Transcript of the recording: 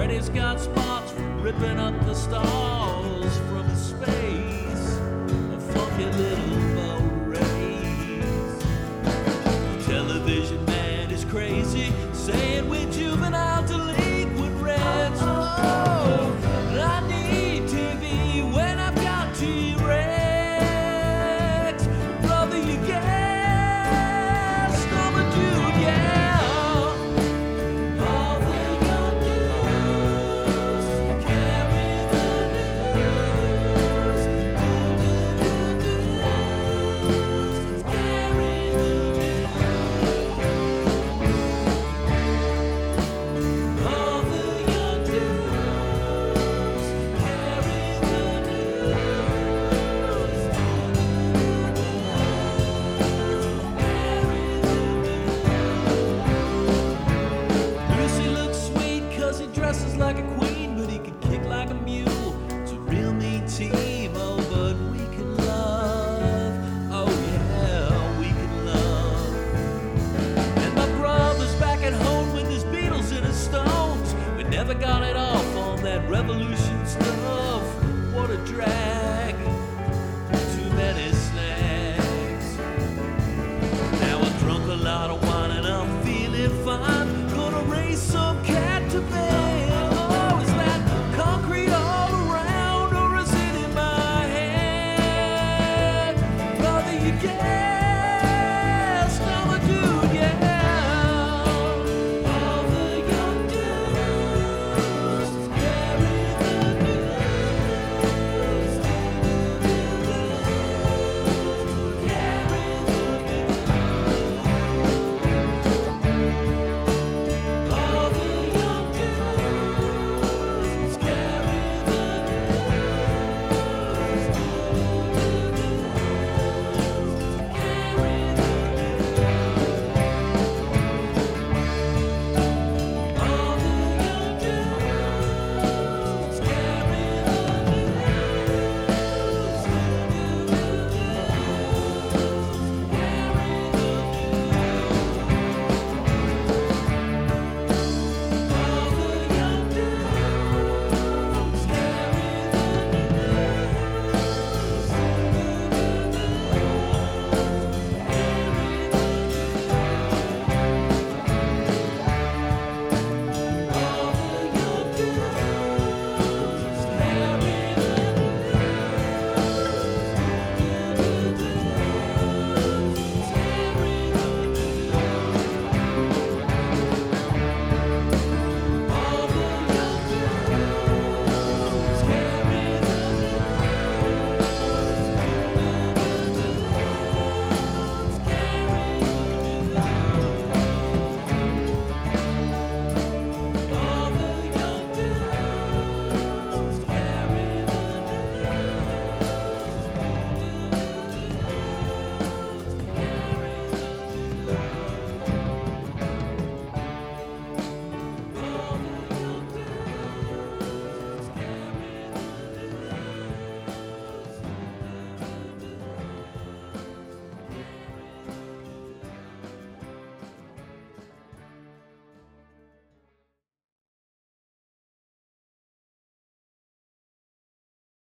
Freddy's got spots from ripping up the stars from space. A funky little boat race. The television man is crazy, saying we're juvenile delinquent rats. Oh, I need TV when I've got T-Rex. Brother, you guessed I'm a dude, yeah. All they got to do is carry the news. Carry the news. All the young dudes carry the news. Lucy looks sweet 'cause he dresses like a queen, but he can kick like a mule. It's a real mean team, oh, but we can love. Oh yeah, we can love. And my brother's back at home with his Beatles and his Stones. We never got it off on that revolution stuff. What a drag.